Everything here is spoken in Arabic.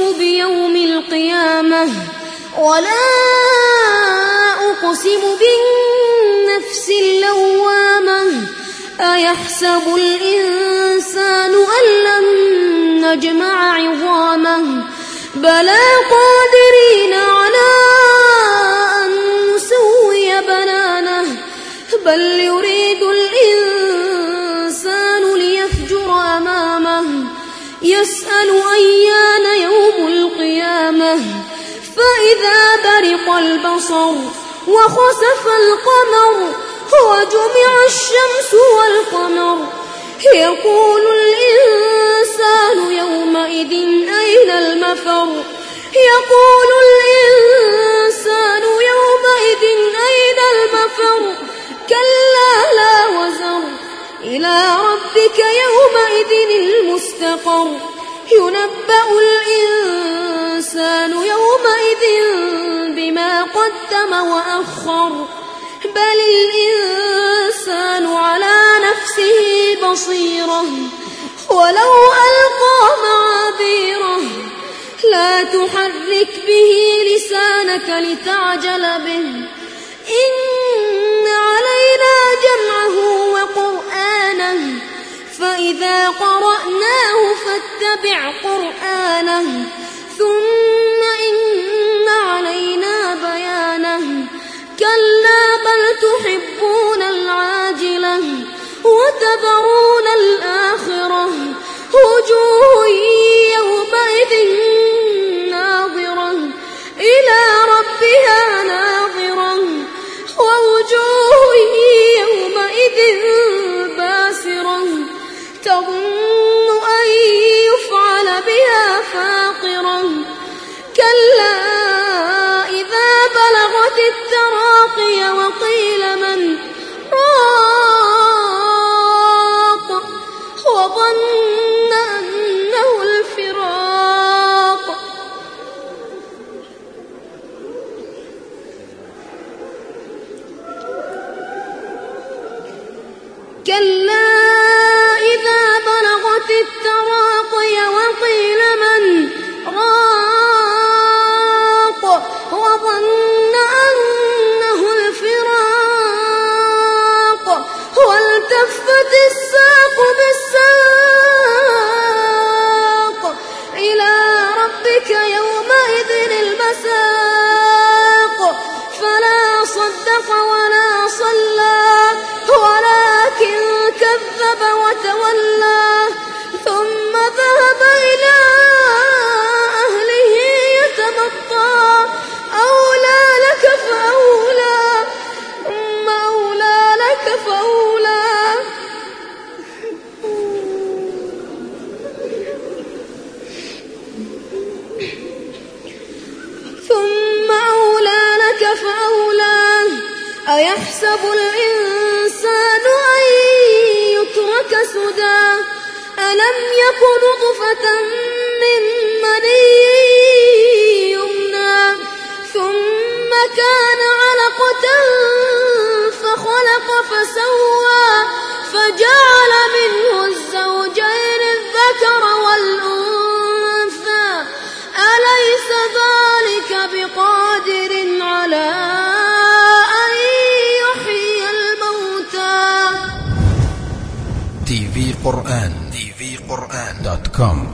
بيوم القيامة ولا أقسم بالنفس اللوامة أيحسب الإنسان أن لن نجمع عظامه بلى قادرين على أن نسوي بنانه بل يريد الإنسان ليفجر أمامه يسأل أيان يوم القيامة فإذا برق البصر وخسف القمر وجمع الشمس والقمر يقول الإنسان يومئذ أين المفر يقول الإنسان يومئذ أين المفر كلا لا وزر إلى ربك يومئذ المستقر ينبأ الإنسان يومئذ بما قدم وأخر بل الإنسان على نفسه بصيرة ولو ألقى معاذيره لا تحرك به لسانك لتعجل به إن علينا جمعه وقرآنه فإذا قرأناه فاتبع قرآنه ثم إن علينا بيانه كلا بل تحبون العاجلة وتذرون الآخرة وجوه يومئذ ناظرة إلى ربها ناظرة ووجوه يومئذ باسرة تظن أن يفعل بها فاقرة كلا إذا بلغت التراقي وقيل من راق وظن أنه الفراق كلا إذا بلغت التراقي وقيل من راق وظن أنه الفراق والتفت الساق بالساق إلى ربك يومئذ المساق فلا صدق ولا صلى ولكن كذب وتولى ثم ذهب إلى أهله يتمطى أولى لك فأولى ثم أولى لك فأولى ثم أولى لك فأولى أيحسب الإنسان أن يترك سدى ألم يك نطفة من مني يمنى ثم كان علقة فخلق فسوى فجعل منه الزوجين الذكر والأنثى أليس ذلك بقادر على أن يحيي الموتى tvquran.com